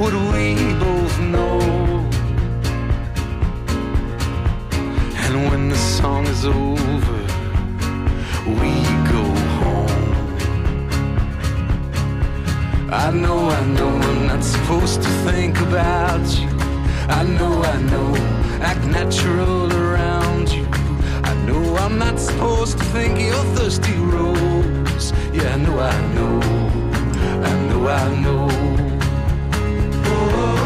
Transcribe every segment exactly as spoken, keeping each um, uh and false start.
what we both know. And when the song is over, we go home. I know, I know I'm not supposed to think about you. I know, I know, act natural around you. I know I'm not supposed to think of your thirsty rose. Yeah, I know, I know, I know, I know. Oh,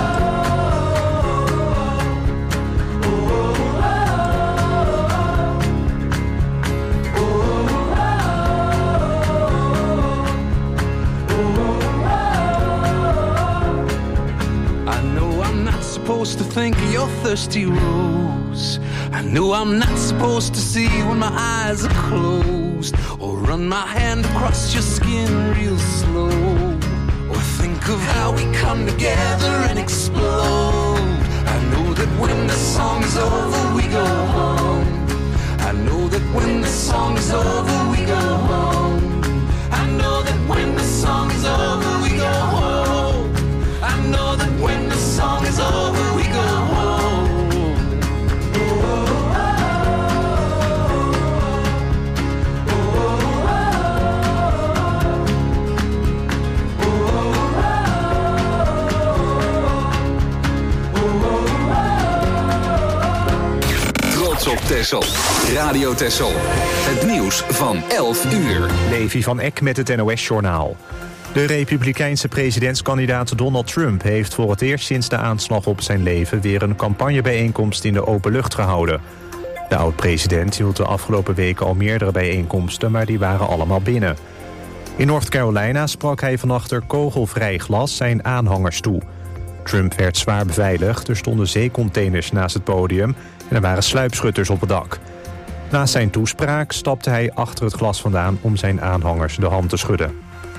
supposed to think of your thirsty rose. I know I'm not supposed to see when my eyes are closed, or run my hand across your skin real slow, or think of how we come together and explode. I know that when the song's over we go home. I know that when the song's over we go home. I know that when the song's over we go home. I know that when the song is over we go home. Oh, oh, oh, oh, oh. Trots op Texel. Radio Texel. Het nieuws van elf uur. Levi van Eck met het N O S-journaal. De republikeinse presidentskandidaat Donald Trump heeft voor het eerst sinds de aanslag op zijn leven weer een campagnebijeenkomst in de open lucht gehouden. De oud-president hield de afgelopen weken al meerdere bijeenkomsten, maar die waren allemaal binnen. In North Carolina sprak hij van achter kogelvrij glas zijn aanhangers toe. Trump werd zwaar beveiligd, er stonden zeecontainers naast het podium en er waren sluipschutters op het dak. Na zijn toespraak stapte hij achter het glas vandaan om zijn aanhangers de hand te schudden.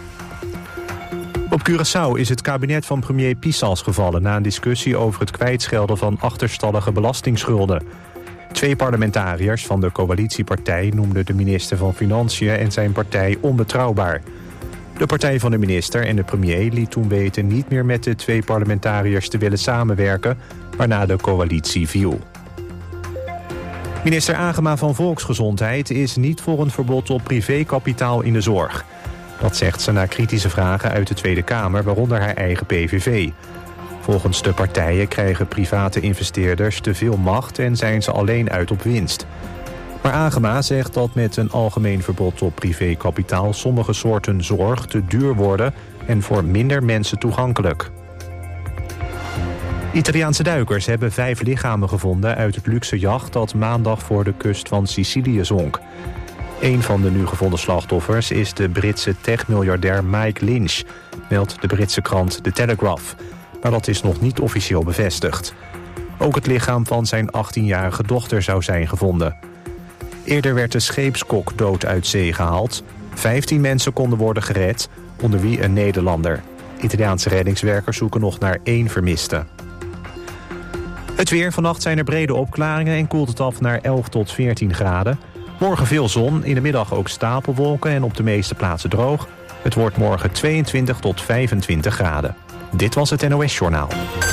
Op Curaçao is het kabinet van premier Pisas gevallen na een discussie over het kwijtschelden van achterstallige belastingschulden. Twee parlementariërs van de coalitiepartij noemden de minister van Financiën en zijn partij onbetrouwbaar. De partij van de minister en de premier liet toen weten niet meer met de twee parlementariërs te willen samenwerken, waarna de coalitie viel. Minister Agema van Volksgezondheid is niet voor een verbod op privékapitaal in de zorg. Dat zegt ze na kritische vragen uit de Tweede Kamer, waaronder haar eigen P V V. Volgens de partijen krijgen private investeerders te veel macht en zijn ze alleen uit op winst. Maar Agema zegt dat met een algemeen verbod op privékapitaal sommige soorten zorg te duur worden en voor minder mensen toegankelijk. Italiaanse duikers hebben vijf lichamen gevonden uit het luxe jacht dat maandag voor de kust van Sicilië zonk. Een van de nu gevonden slachtoffers is de Britse techmiljardair Mike Lynch, meldt de Britse krant The Telegraph. Maar dat is nog niet officieel bevestigd. Ook het lichaam van zijn achttienjarige dochter zou zijn gevonden. Eerder werd de scheepskok dood uit zee gehaald. Vijftien mensen konden worden gered, onder wie een Nederlander. Italiaanse reddingswerkers zoeken nog naar één vermiste. Het weer. Vannacht zijn er brede opklaringen en koelt het af naar elf tot veertien graden. Morgen veel zon, in de middag ook stapelwolken en op de meeste plaatsen droog. Het wordt morgen tweeëntwintig tot vijfentwintig graden. Dit was het N O S-journaal.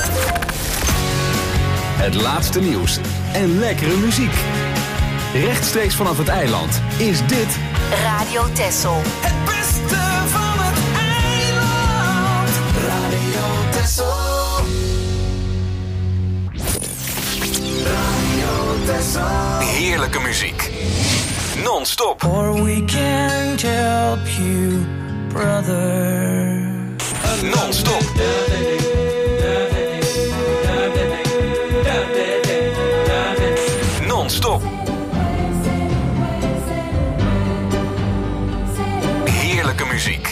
Het laatste nieuws en lekkere muziek. Rechtstreeks vanaf het eiland is dit Radio Texel. Het beste van het eiland. Radio Texel. Radio Texel. Heerlijke muziek. Non-stop. Or we can't help you, brother. Non-stop. Non-stop. Heerlijke muziek.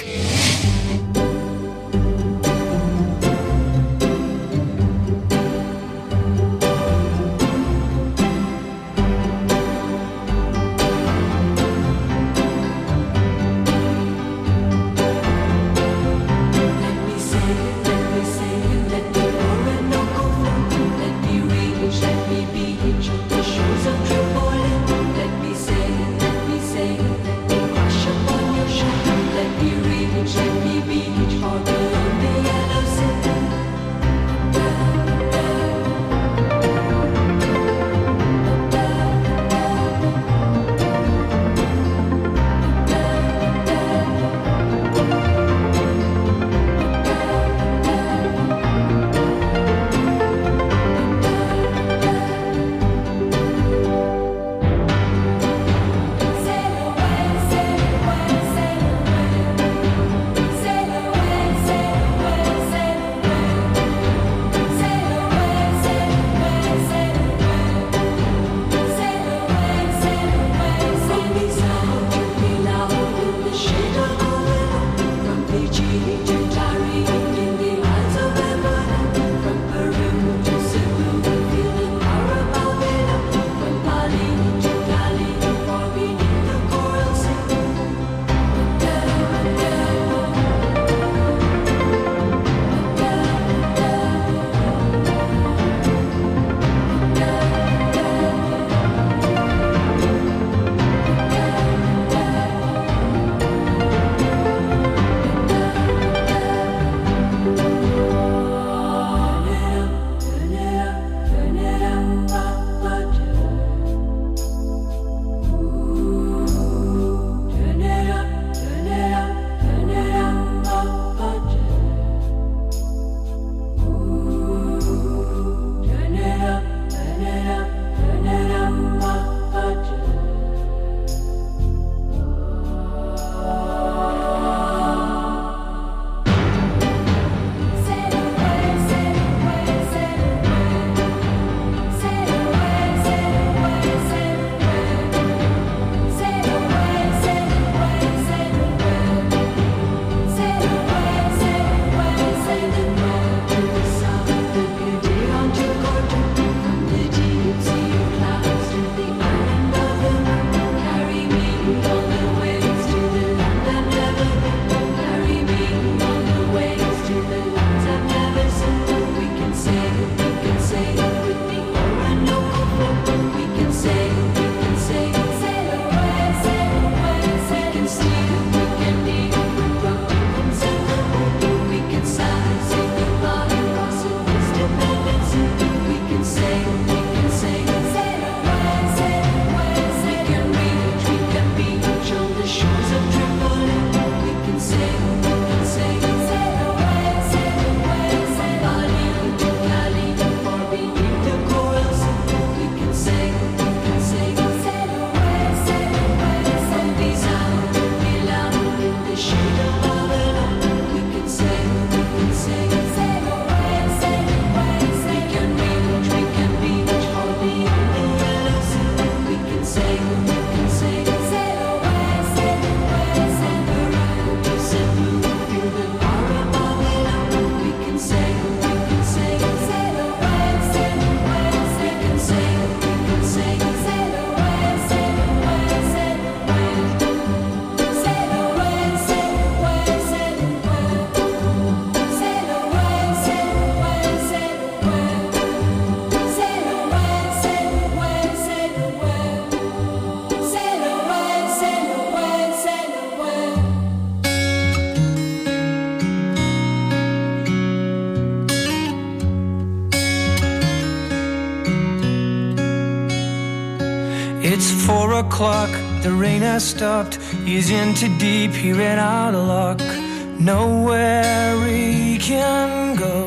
It's four o'clock, the rain has stopped. He's in too deep, he ran out of luck. Nowhere he can go.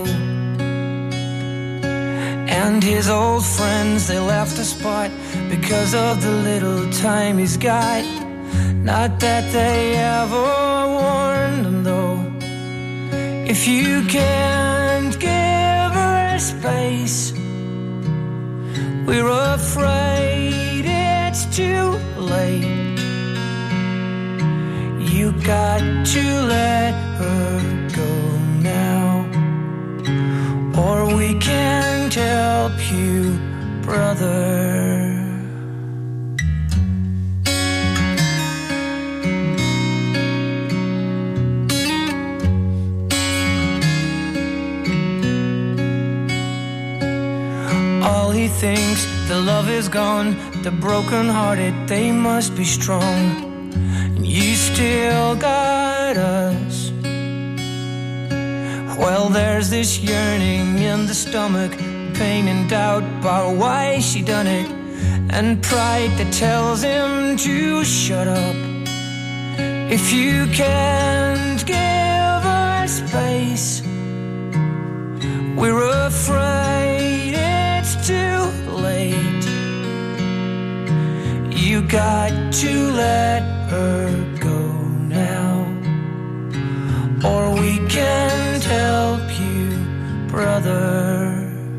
And his old friends, they left the spot because of the little time he's got. Not that they ever warned him though. If you can't give her space, we're afraid it's too late. You got to let her go now, or we can't help you, brother. All he thinks, the love is gone. The broken-hearted, they must be strong. And you still got us. Well, there's this yearning in the stomach, pain and doubt about why she done it, and pride that tells him to shut up. If you can't give her space, we're afraid it's too late. You got to let her go now, or we can't help you, brother.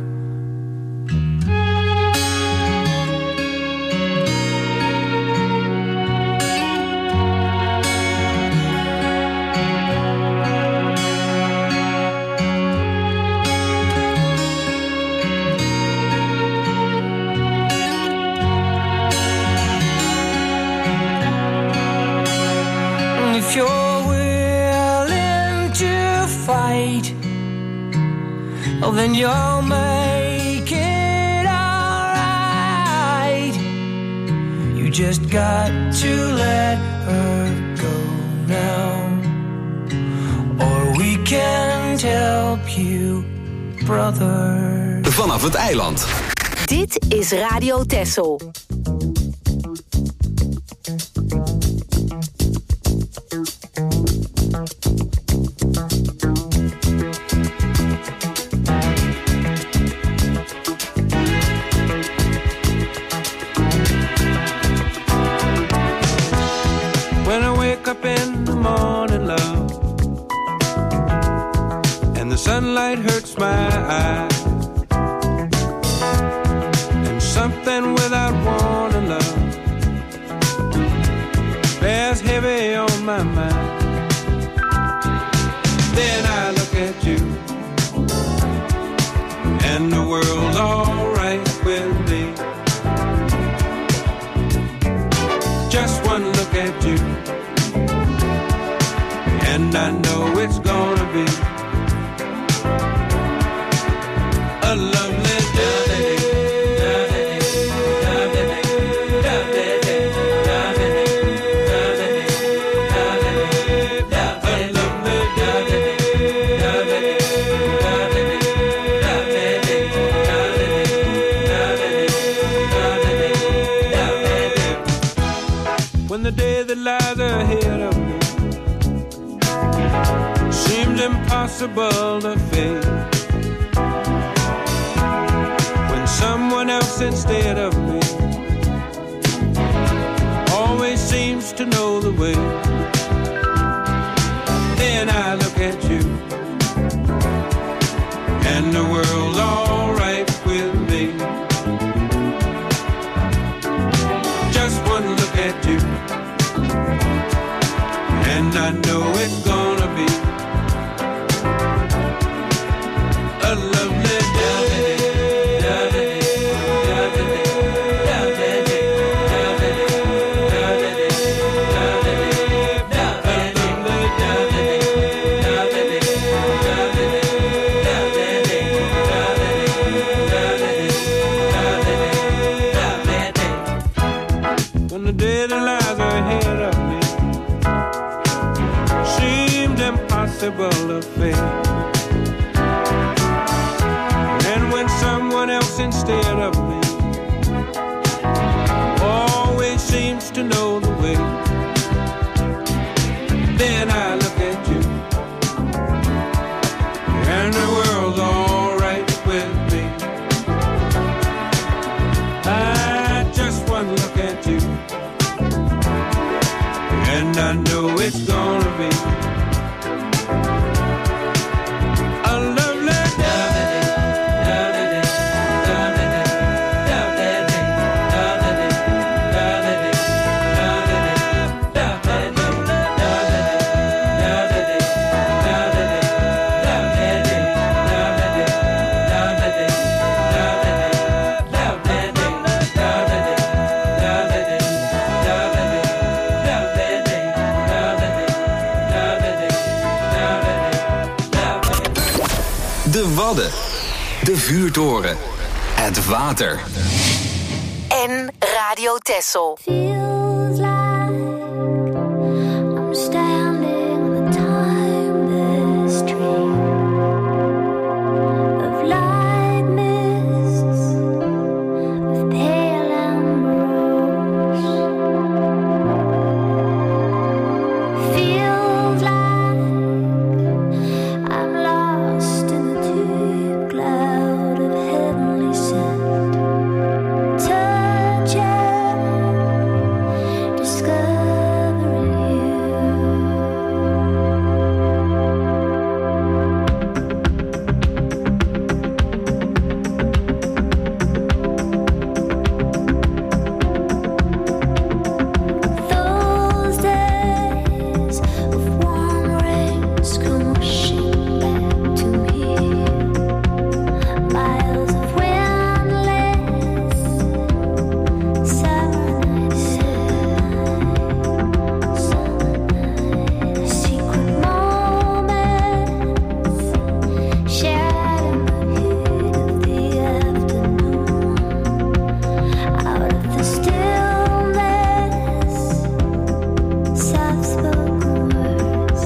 If you're willing to fight, oh, then you'll make it alright. You just got to let her go now, or we can't help you, brother. Vanaf het eiland. Dit is Radio Texel. When I wake up in the morning, love, and the sunlight hurts my eyes, and something without warning, love, bears heavy on my mind. Then I look at you, and the world's alright with me. Just one look at you, and I know it's gonna be a lovely day. When the day that lies ahead of me seems impossible to face, when someone else instead of me always seems to know the way, then I look at you, and the world's alright with me. Just one look at you, and I know it's gonna be a lovely day. and the world's alright with me. I just one look at you, and I know it's gonna be a lovely day. De Wadden, de vuurtoren, het water. En Radio Texel. Feels like I'm standing on the timeless tree of light mists, of pale ambrose. Feels like I'm lost in the deep cloud of heavenly scent. Touching, discovering you. Those days of warm rains come rushing back to me. Miles of windless summer nights, summer nights, secret moments shared in the heat of the afternoon. Out of the stillness, soft-spoken words.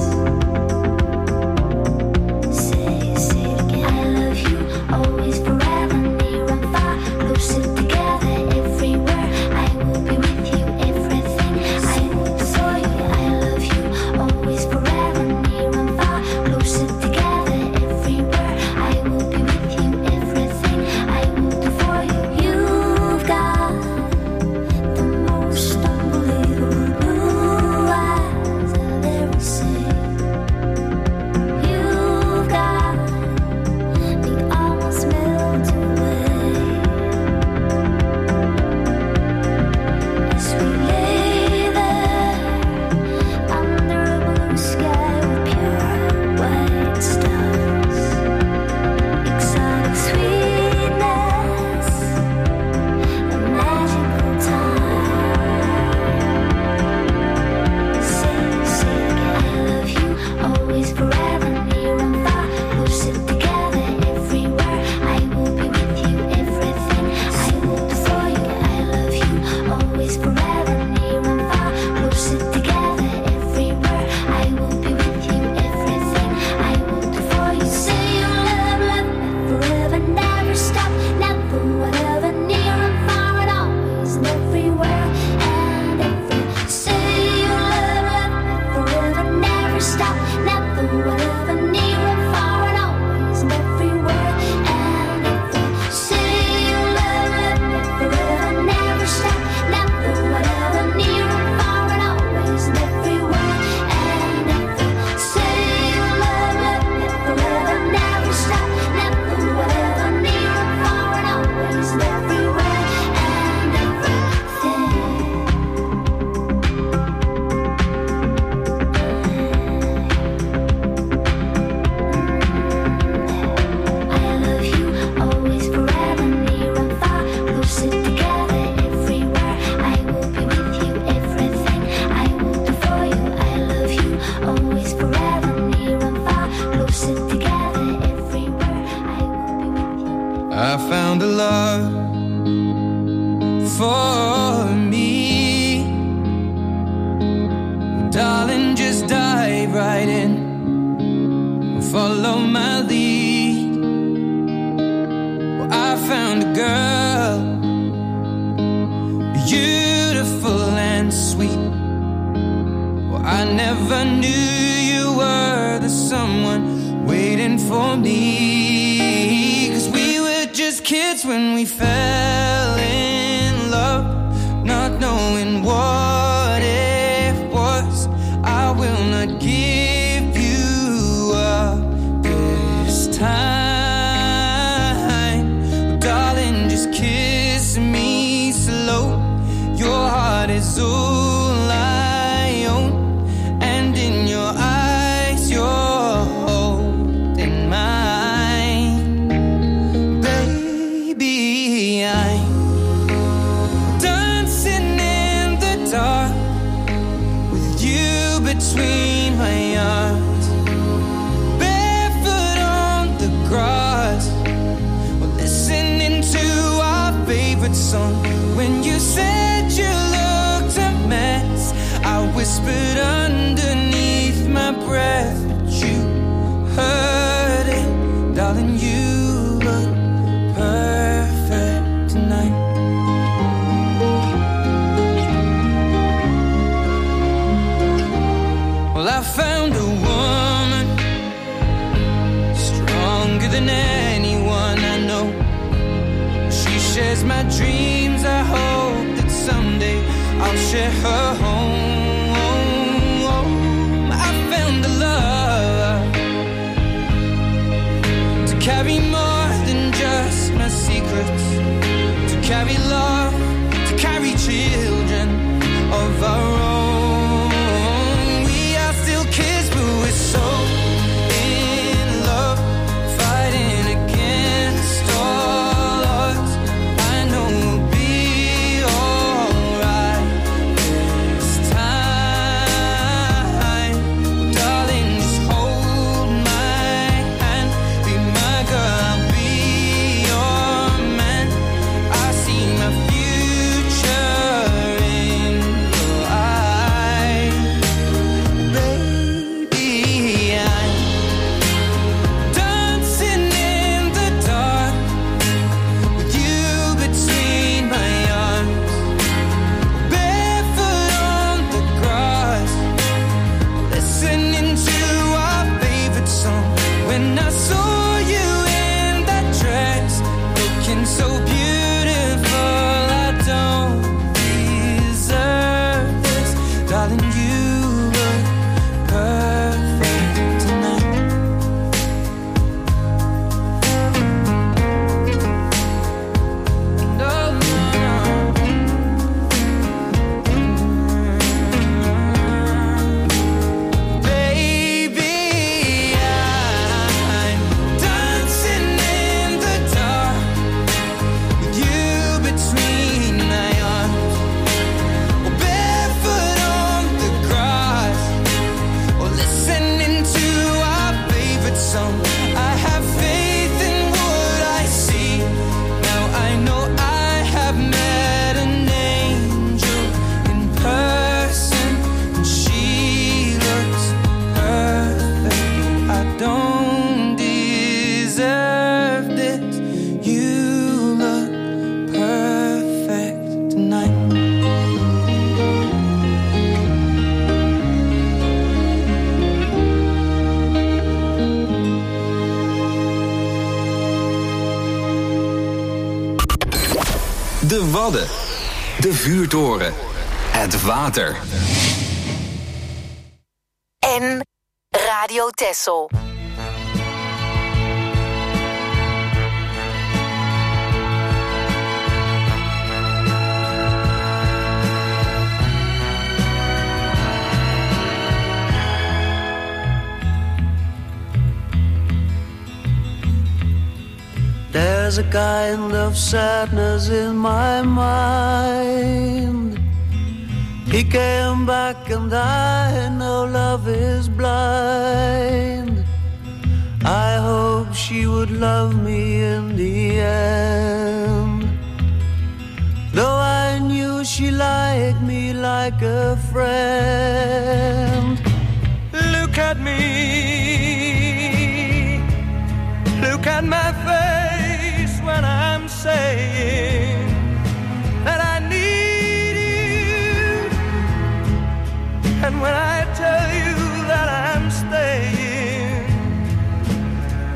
Say, say it again. I love you, always, forever, near and far, closer together, everywhere. I will be with you, everything. I will do for you. I love you, always, forever, near and far, closer together, everywhere. I will be with you, everything. I will do for you. You've got the most unbelievable blue eyes I've ever seen. You've got me almost melting away as we lay there under a blue sky with pure white stars. Exotic sweetness, a magical time. Say, say it again. I love you, always, forever, near and far, closer together, everywhere. I will be with you, everything. I will do for you. I love you, always, forever, near and far, closer together, everywhere. I will be with you, everything. I will do for you. Say you love, love me forever, never stop, never, whatever, near and far, and always, and everywhere, and every. Say you love, love me forever, never stop, never, whatever, near and far, and always, and everywhere, and every. Say you love, love me forever, never stop, never, whatever, near and far, and always, and everywhere, and every. Say you love, love me forever, never stop, never, whatever, near and far, and always, and everywhere, and everything. I love you, always, forever, near and far, closer together, everywhere. I will be with you, everything. I will do for you. I love you, always, forever, near and far, closer together, everywhere. I will be with you. I found a love for me. Darling, just dive right in. Follow my lead. Well, I found a girl, beautiful and sweet. Well, I never knew you were the someone waiting waiting for me. Cause we were just kids when we fell in love, not knowing what it was. I will not give you up this time. Darling, just kiss me slow. Your heart is all I own, and in your eyes you're holding mine. Baby, I'm dancing in the dark with you between my arms, barefoot on the grass, we're listening to our favorite song. When you said you looked a mess, I whispered underneath my breath, but you heard it. Darling, you look perfect tonight. Well, I found a woman stronger than anyone I know. She shares my dreams. I hope that someday I'll share her home. I found a love to carry more than just my secrets, to carry love, to carry children of our own. We are still kids, but we're so in love, fighting against all odds. I know we'll be alright this time. Darling, just hold my hand, be my girl, I'll be your man. I see my future in your eyes. Baby, I'm dancing in the dark with you between my arms, barefoot on the grass, listening to our favorite song. When I saw you in that dress, looking so beautiful, I don't deserve this. Darling, you look perfect tonight. No, no, baby, I'm dancing in the dark with you between my arms, or barefoot on the grass, or listening to our favorite song. I have faith in what I see. Now I know I have met an angel in person, and she looks perfect. I don't deserve this. You look perfect tonight. De Wadden. De vuurtoren. Het water. En Radio Texel. There's a kind of sadness in my mind. He came back and I know love is blind. I hope she would love me in the end. Though I knew she liked me like a friend. Look at me, look at my face when I'm saying that I need you, and when I tell you that I'm staying,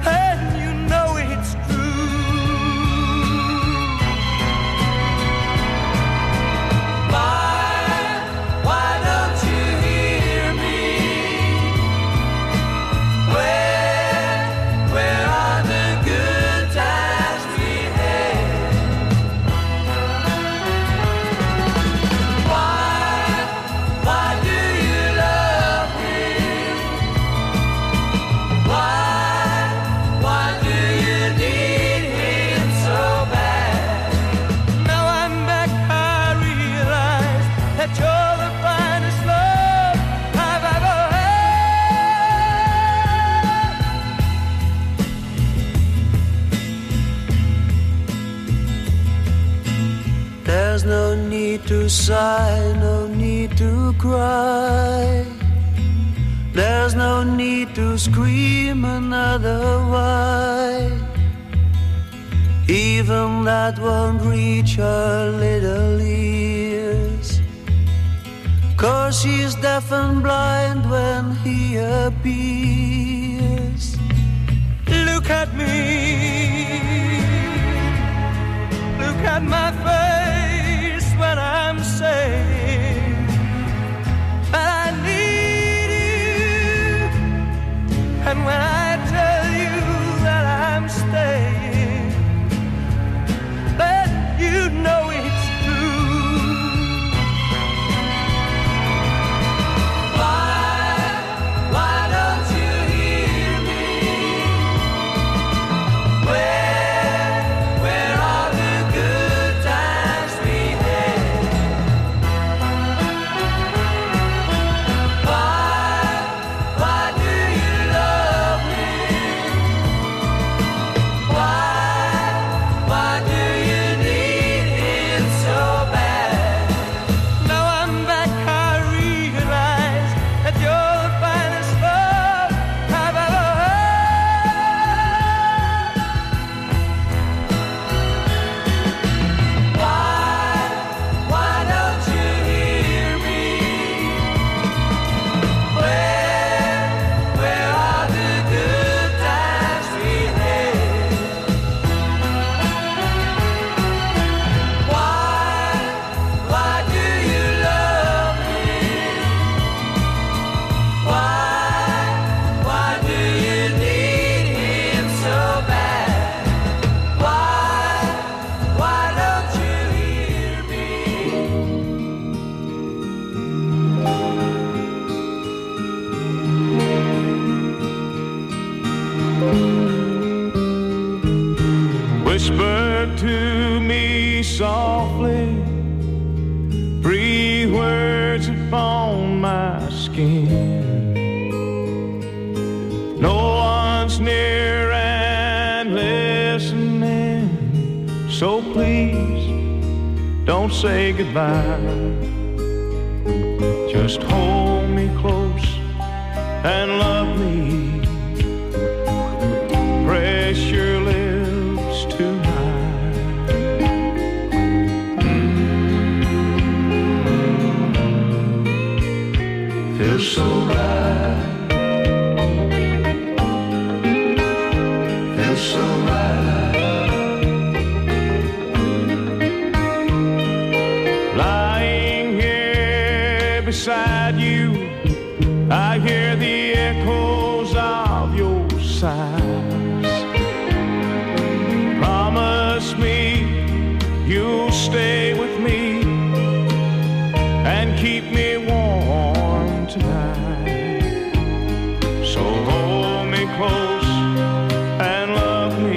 no need to sigh, no need to cry. There's no need to scream another why. Even that won't reach her little ears, 'cause she's deaf and blind when he appears. Look at me, look at my face when I'm saying that I need you, and when I tell you that I'm staying, let you know it's true. Why, why don't you hear me? Where, where are the good times we had? Why, why do you love me? Why, why do you need him so bad? Now I'm back, I realize that you're the finest love I've ever heard. Why, why don't you hear me? Where, where are the good times we had? Why, why do you love me? Why, why do you need him so bad? Why, why don't you hear me? Whisper to me softly, breathe words upon my skin. No one's near and listening, so please don't say goodbye. Just hold me close and love me. Press your lips to mine. Feels so right. Feels so right. Lying here beside you, I hear the echoes of your sighs. Promise me you'll stay with me and keep me warm tonight. So hold me close and love me.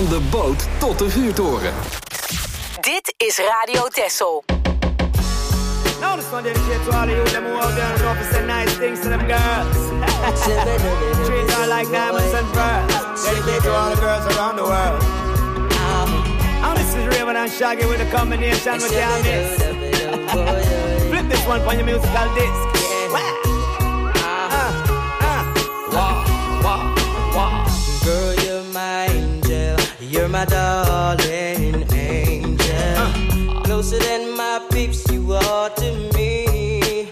Van de boot tot de vuurtoren. Dit is Radio Texel. Now this one dedicated to all of you them who out there and know to say nice things to them girls. Treat her like diamonds and pearls. Dedicated to all the girls around the world. Now this is Raven and Shaggy with a combination with their mix. Flip this one for your musical disc. Girl, you're my angel, you're my darling angel. Uh. Closer than my peeps, you are to me,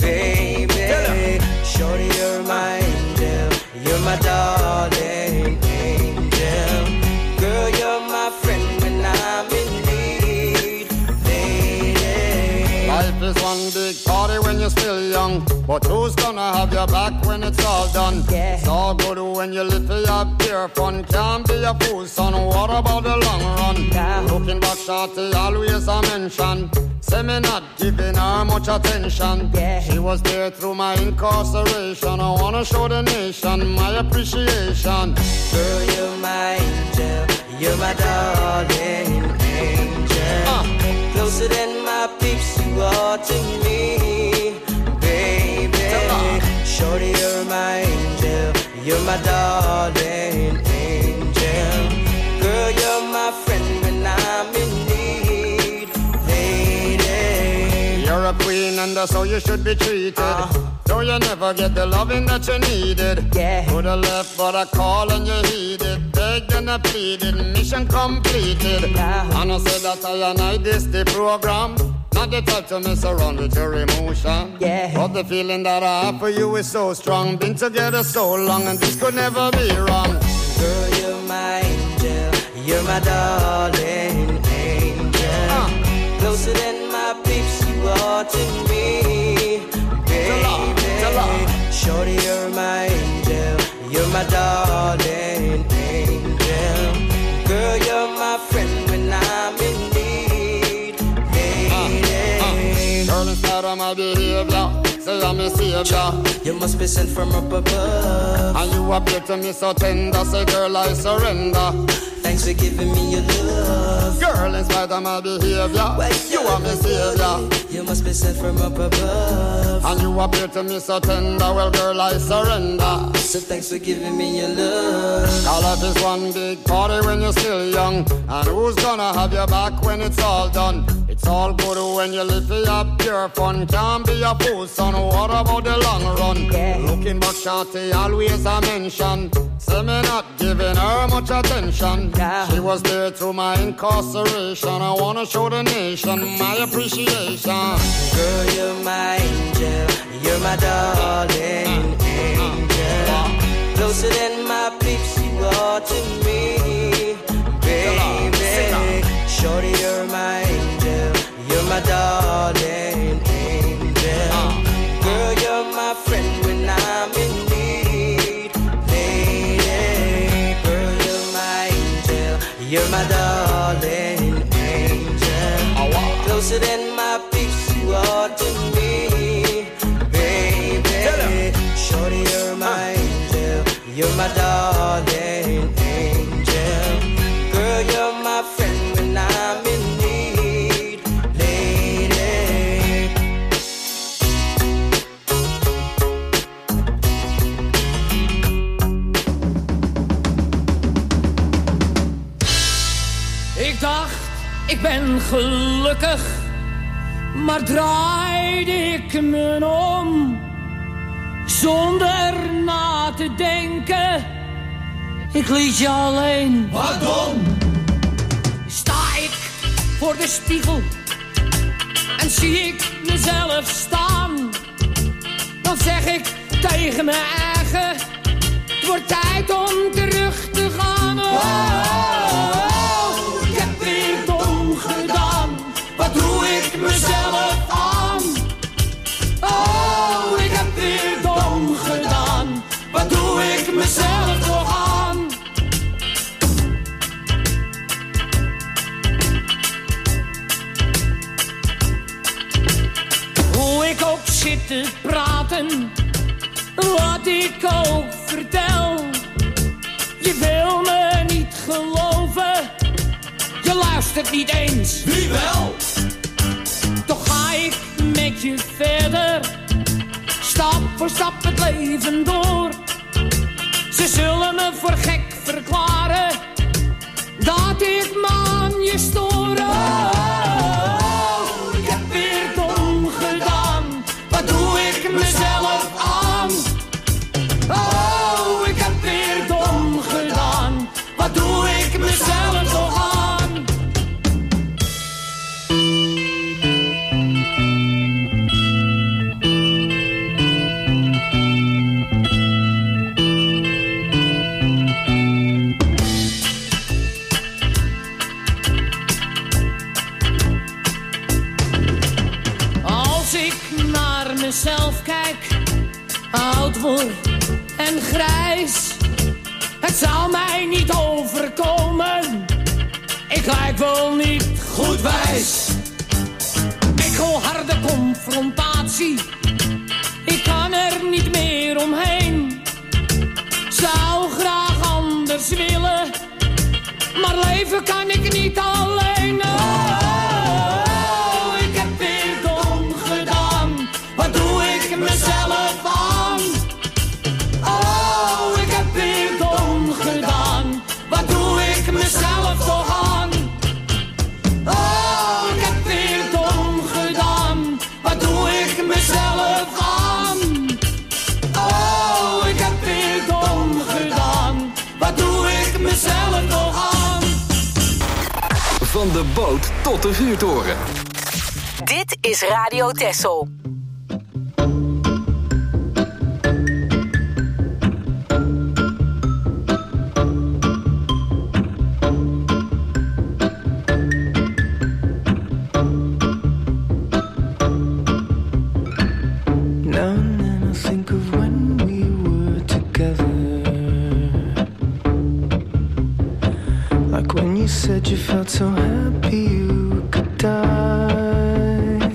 baby. Shorty, you're my angel, you're my darling angel. Girl, you're my friend when I'm in need, lady. Life is one big party when you're still young, but who's gonna have your back when it's all done? Yeah. It's all good when you live for your pure fun. Can't be a fool, son. What about the long run? Yeah. Looking back, shorty, always a mention. Say me not giving her much attention. Yeah. She was there through my incarceration. I wanna show the nation my appreciation. Girl, you're my angel, you're my darling angel. Uh. Closer than my peeps, you are to me, baby. Shorty, you're my angel, you're my darling angel. Girl, you're my friend when I'm in need, lady. You're a queen and that's how you should be treated. Uh. Though you never get the loving that you needed. Yeah. Could have left but I call and you heeded. Begged and I pleaded, mission completed. Yeah. And I said that I and I this the program. Not the type to mess around with your emotion. Yeah. But the feeling that I have for you is so strong. Been together so long and this could never be wrong. Girl, you're my angel, you're my darling angel. Uh. Closer than my peeps, you are to me, baby. Shorty, you're my angel, you're my darling angel. Girl, you're my friend when I'm in need, lady. Uh, uh. Girl, instead of my behavior, say I'm a savior. You must be sent from up above. And you appear to me so tender, say girl I surrender. Thanks for giving me your love. Girl, in spite of my behavior, well, you are my savior. You must be sent from up above. And you appear to me so tender, well girl I surrender. So thanks for giving me your love. Our life is one big party when you're still young. And who's gonna have your back when it's all done? It's all good when you live for your pure fun. Can't be a fool, son. What about the long run? Yeah. Looking back, shorty, always a mention. Say me not giving her much attention. Yeah. She was there through my incarceration. I wanna show the nation my appreciation. Girl, you're my angel, you're my darling angel. Closer than my peeps, you are to me, baby. Shorty, you're my angel, you're my darling angel. Girl, you're my friend when I'm in need, lady. Girl, you're my angel, you're my darling angel. Closer than my peeps, you are to me, baby. Shorty, you're my angel, you're my darling angel. Girl, you're my friend when I'm in need, lady. Ik dacht, ik ben gelukkig, maar draaide ik me om, zonder na te denken. Ik liet je alleen. Waarom? Sta ik voor de spiegel en zie ik mezelf staan, dan zeg ik tegen mijn eigen, het wordt tijd om terug te gaan. Oh, oh, oh, ik heb weer dom gedaan, wat doe ik mezelf aan? Oh, ik heb weer dom gedaan, wat doe ik mezelf toch aan? Hoe ik ook zit te praten, wat ik ook vertel, je wil me niet geloven, luistert niet eens. Wie wel? Toch ga ik met je verder, stap voor stap het leven door. Ze zullen me voor gek verklaren dat ik me aan je stoor. Oh, ik heb weer dom gedaan, wat doe ik mezelf aan? Oh, ik heb weer dom gedaan, wat doe ik mezelf toch aan? Mezelf kijk, oud word en grijs. Het zou mij niet overkomen, ik lijk wel niet goed wijs. Ik wil harde confrontatie, ik kan er niet meer omheen. Zou graag anders willen, maar leven kan ik niet alleen. Oh, ik heb weer dom gedaan, wat doe ik mezelf aan? Oh, ik heb weer dom gedaan, wat doe ik mezelf toch aan? Oh, ik heb weer dom gedaan, wat doe ik mezelf aan? Oh, ik heb weer dom gedaan, wat doe ik mezelf toch aan? Van de boot tot de vuurtoren. Dit is Radio Texel. Said you felt so happy you could die.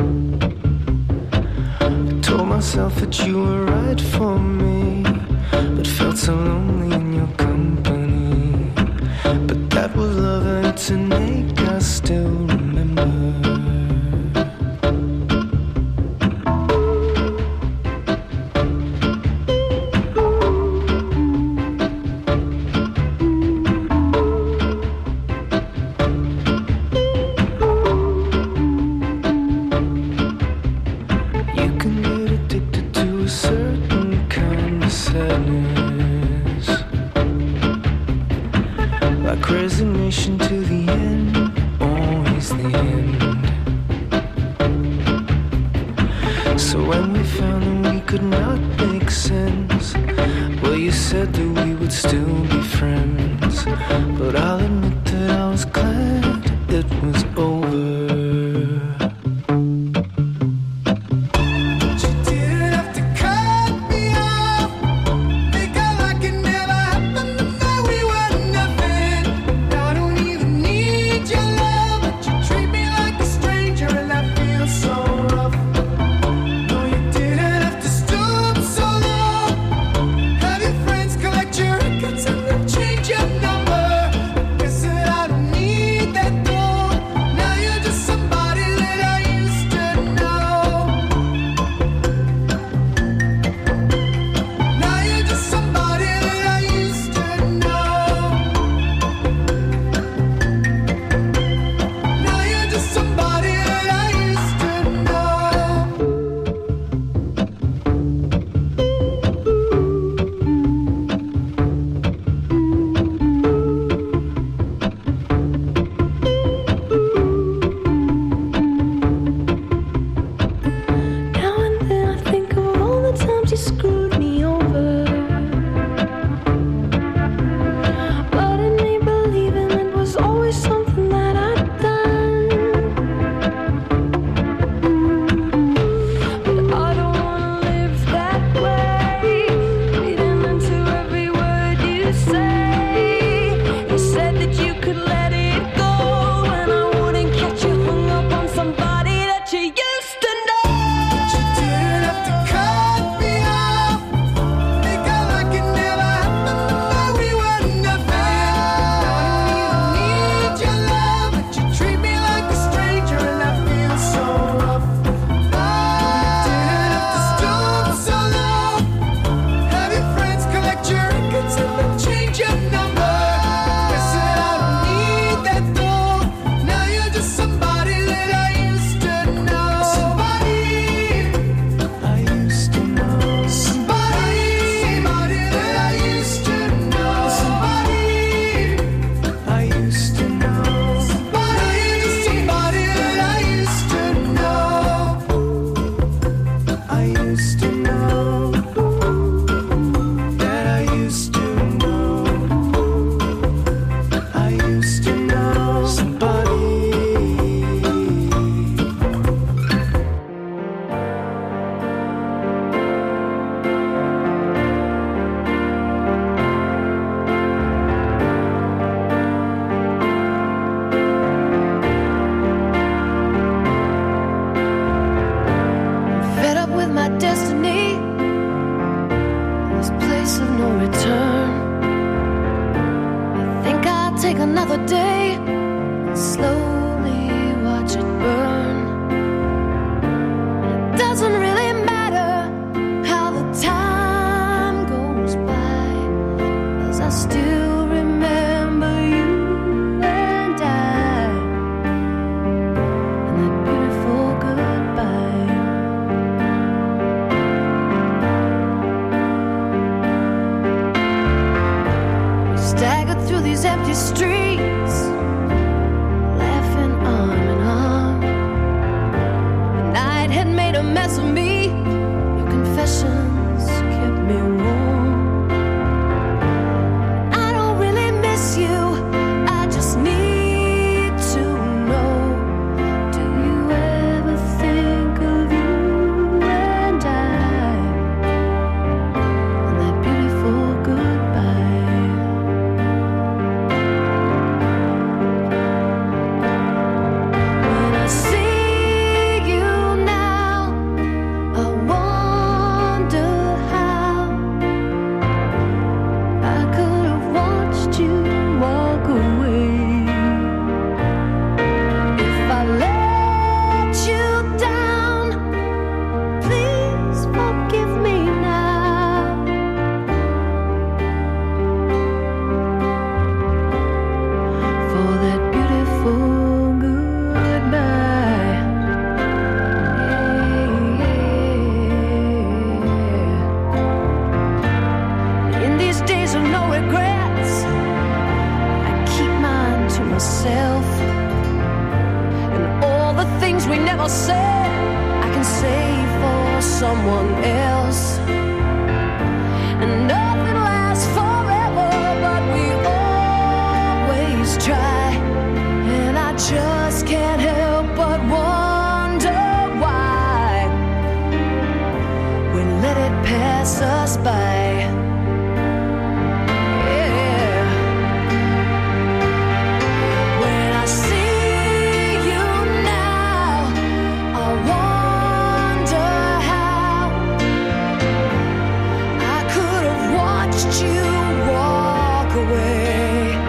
I told myself that you were right for me, but felt so lonely in your company. But that was love and it's an ache I still remember. Resignation to the end, always the end. So when we found that we could not make sense, well, you said that we would still be friends. But I'll admit that I was glad it was over. Listen destiny, this place of no return. I think I'll take another day and slowly watch it burn. It doesn't really matter how the time goes by, 'cause I still remember you and I, and that beautiful goodbye. We staggered through these empty streets, laughing arm in arm. The night had made a mess of me. Your confessions kept me warm. I don't really miss you, I just need to know, do you ever think of you and I, and that beautiful goodbye? When I see you now, I wonder how I could have watched you walk away. If I let you down, please forgive me now. For that beautiful goodbye. In these days of no regrets, I keep mine to myself. And all the things we never said, I can say for someone else. And nothing lasts forever, but we always try. And I just can't help but wonder why we let it pass us by. Yeah. When I see you now, I wonder how I could have watched you walk away.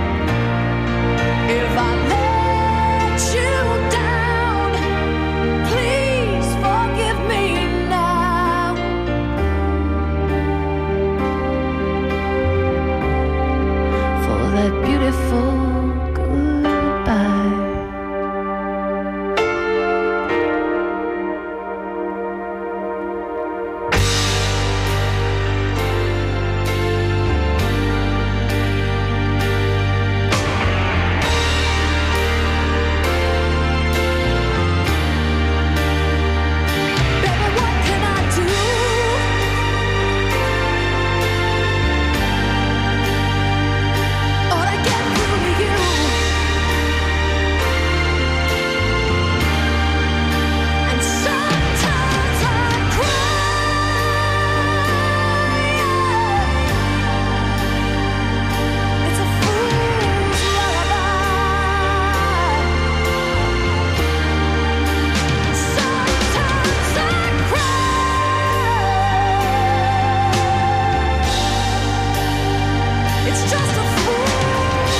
If I let you down, please forgive me now. For that beautiful goodbye. Baby, what can I do? Or to get through to you? And sometimes I cry. It's a fool's lullaby. Sometimes I cry. It's just a fool's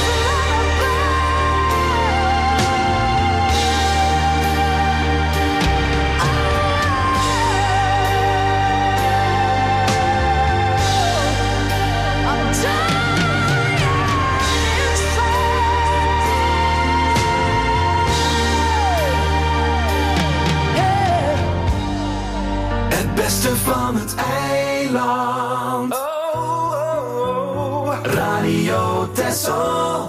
lullaby. I'm dying inside. Het beste van het eiland. Radio Texel.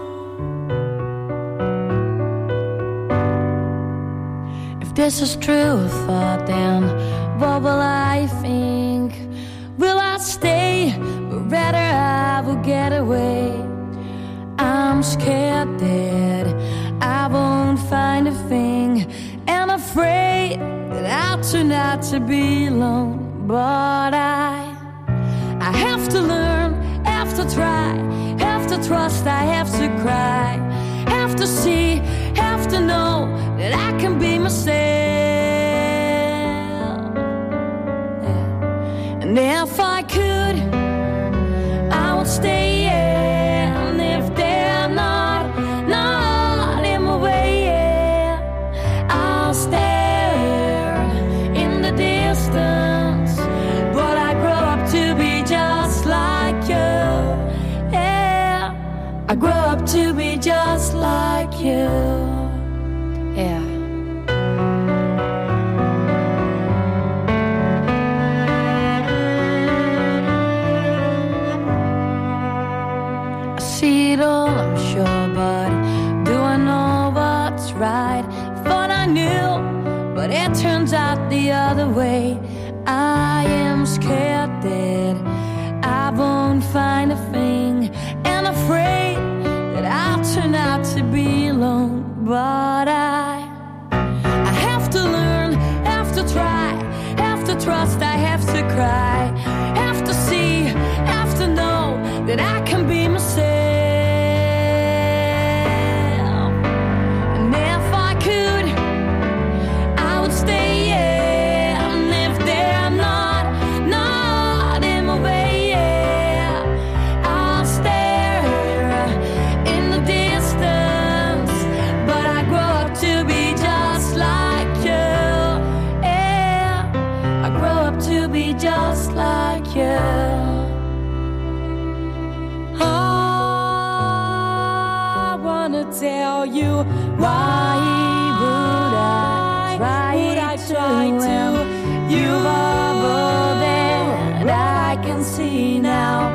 If this is true thought, then what will I think? Will I stay? But rather I will get away. I'm scared that I won't find a thing, and afraid that I'll turn out to be alone. But I, I have to learn, have to try, have to trust, I have to cry, have to see, have to know that I can be myself. Yeah. I see it all, I'm sure, but do I know what's right? Thought I knew, but it turns out the other way. I am scared that I won't find a thing, and afraid that I'll turn out to be alone. But I, I have to learn, have to try, have to trust, I have to cry, have to see, have to know that I can be myself. And if I could, I would stay, yeah. And if they're not, not in my way, yeah, I'll stare in the distance. But I grow up to be just like you, yeah. I grow up to be just like you. I wanna tell you, why would I try, would I try to? You are all that I can see now.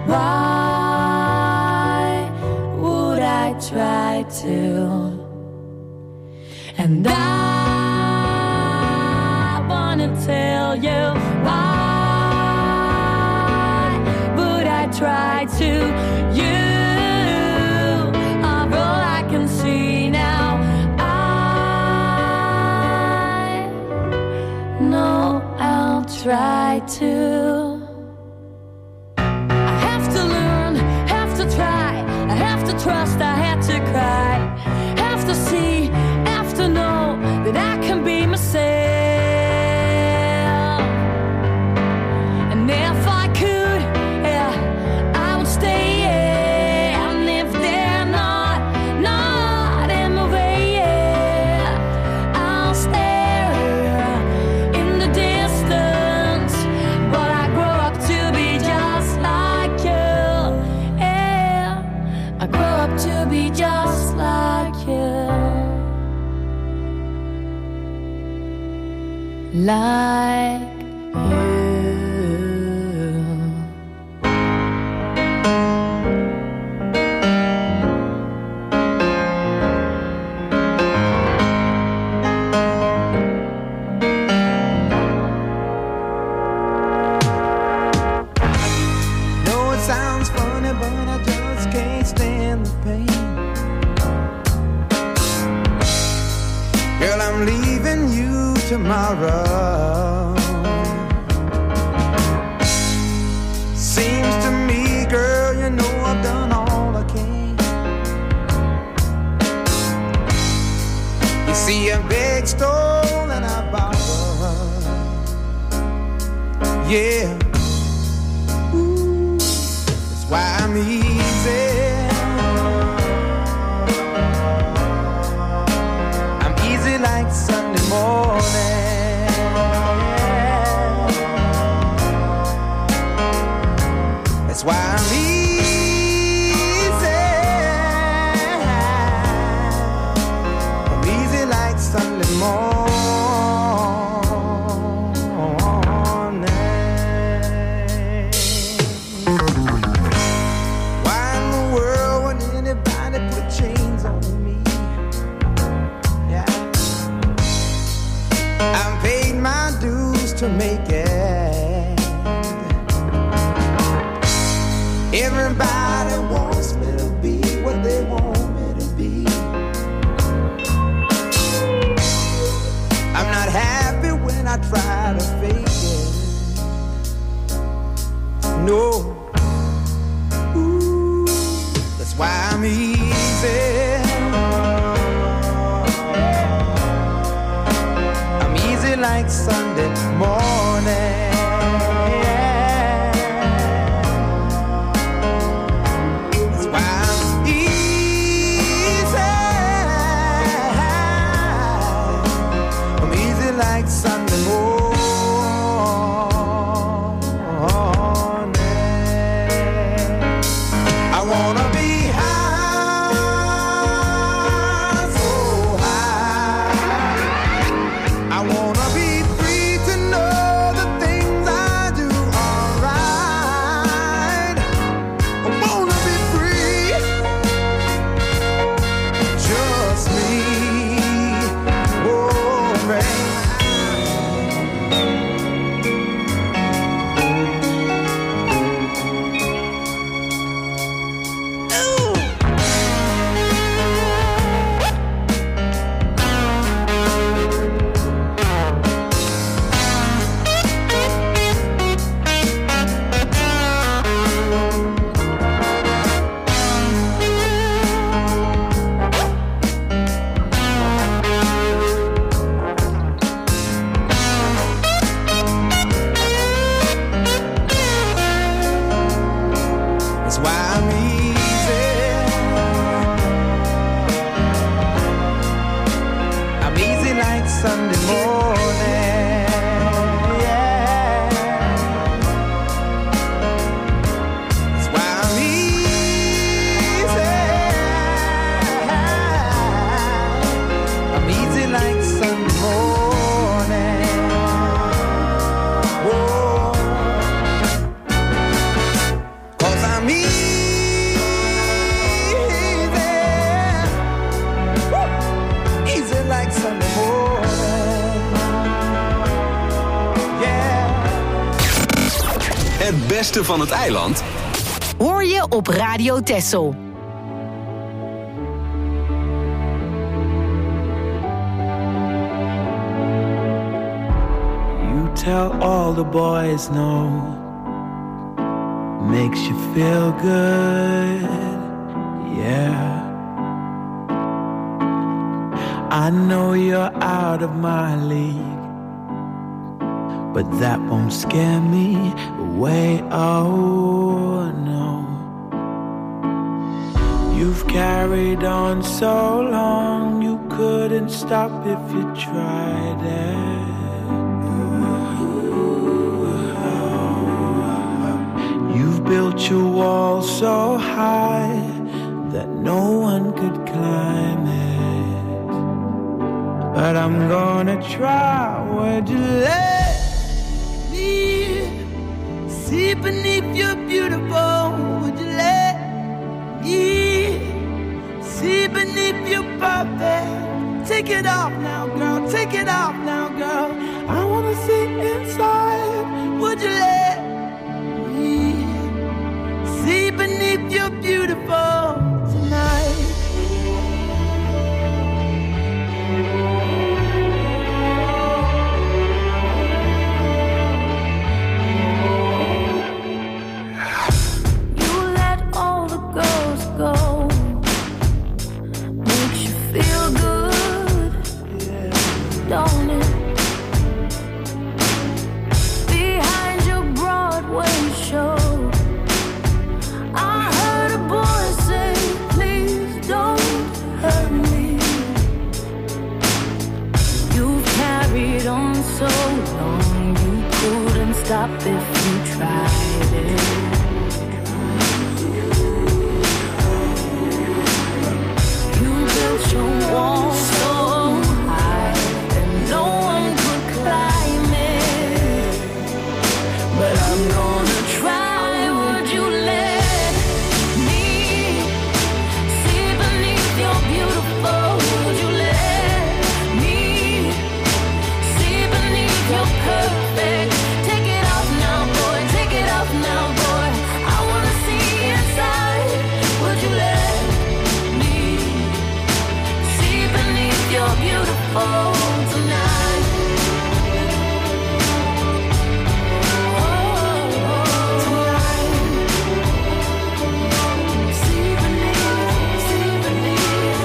Why would I try to? And I wanna tell you, why would I try to? You are all I can see now. I know I'll try to. I have to learn, have to try, I have to trust, I have to cry, have to see, have to know that I can be myself. And if I could, yeah, I would stay, yeah. And if they're not, not in my way, yeah, I'll stare in the distance. But I grow up to be just like you, yeah. I grow up to be just like you. Like you. Know it sounds funny, but I just can't stand the pain. Girl, I'm leaving you tomorrow. Seems to me, girl, you know I've done all I can. You see, I begged, stole, and I borrowed. Yeah. Ooh, that's why I'm easy. I'm easy like Sunday morning. That's why I'm easy. I'm easy like Sunday morning. Why in the world would anybody put chains on me? Yeah. I've paid my dues to make it. Everybody wants me to be what they want me to be. I'm not happy when I try to fake it. No. Ooh, that's why I'm easy. I'm easy like Sunday morning. That's why I'm easy. I'm easy like Sunday morning. I wanna be high, so high. like Sunday morning. Yeah, that's why I'm easy. I'm easy like Sunday morning. Whoa, 'cause I'm easy. Like Sunday morning. Yeah. Het beste van het eiland hoor je op Radio Texel. You tell all the boys no, makes you feel good. Yeah, I know you're out of my league, but that won't scare me away, oh no. You've carried on so long, you couldn't stop if you tried it. You've built your wall so high that no one could climb it. But I'm gonna try. Would you let me see beneath your beautiful? Would you let me see beneath your perfect? Take it off now, girl. Take it off now, girl. I wanna see inside. Would you let me see beneath your beautiful tonight? Go makes you feel good, don't it? Behind your Broadway show, I heard a boy say, please don't hurt me. You've carried on so long, you couldn't stop if you tried it. Your wall so high that no one could climb it, but I'm gonna try. Would you let me see beneath your beautiful? Would you let me see beneath your perfect? Take it off now, boy. Take it off now, boy. I wanna see inside. Would you let you're beautiful tonight. Oh, tonight. See beneath, see beneath.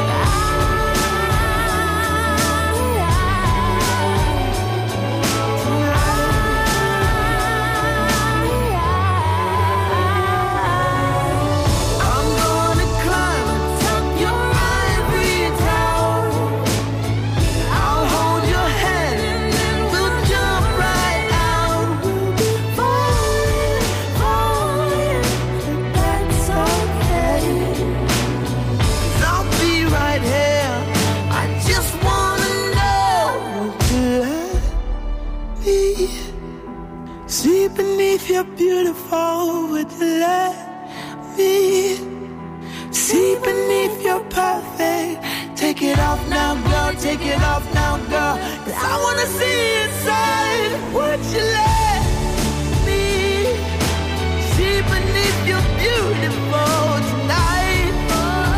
I'm gonna climb atop your ivory tower. I'll hold your hand and then we'll jump right out. We'll be falling, falling, and that's okay. 'Cause I'll be right here. I just wanna know, would you let me see beneath your beautiful? Would you let me see beneath your perfect? Take it off now, girl. Take it off now, girl. 'Cause I wanna see inside. Would you let me see beneath your beautiful tonight? Oh,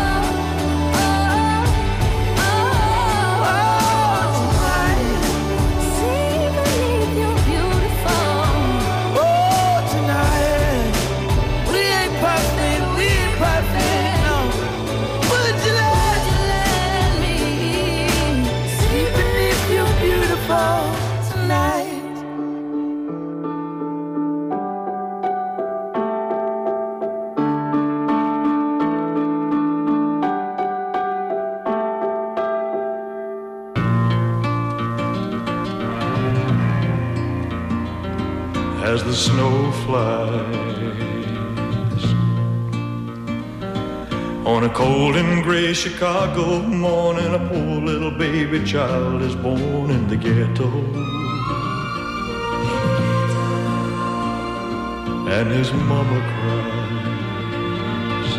oh, oh, oh, tonight. See beneath your beautiful. Oh, tonight. We ain't perfect. We ain't perfect. No. Would you let me see beneath your beautiful tonight? as the snow flies. On a cold and gray Chicago morning, a poor little baby child is born in the ghetto. And his mama cries,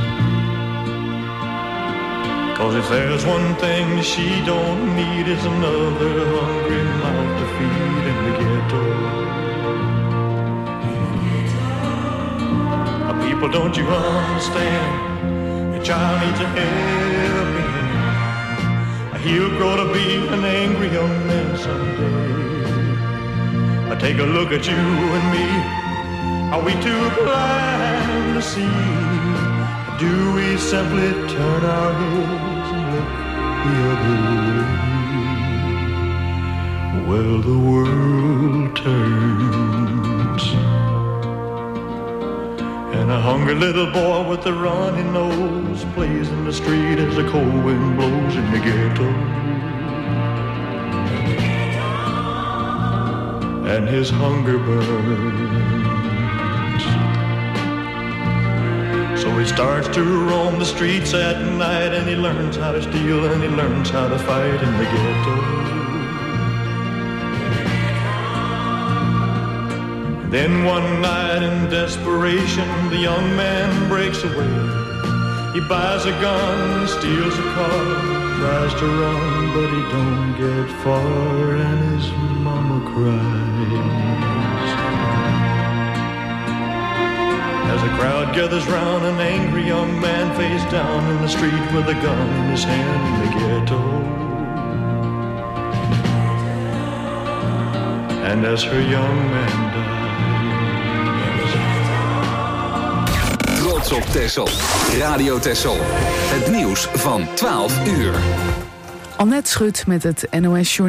'cause if there's one thing she don't need, is another hungry mouth to feed in the ghetto. People, don't you understand? Your child needs a helping hand. He'll grow to be an angry young man someday. I take a look at you and me. Are we too blind to see? Do we simply turn our heads and look the other way? Well, the world turns, and a hungry little boy with a runny nose plays in the street as the cold wind blows in the ghetto. And his hunger burns, so he starts to roam the streets at night, and he learns how to steal and he learns how to fight in the ghetto. Then one night in desperation, the young man breaks away. He buys a gun, steals a car, tries to run, but he don't get far, and his mama cries. As a crowd gathers round, an angry young man face down in the street with a gun in his hand in the ghetto. And as her young man dies, op Texel. Radio Texel. Het nieuws van twaalf uur. Annette Schut met het N O S Journaal.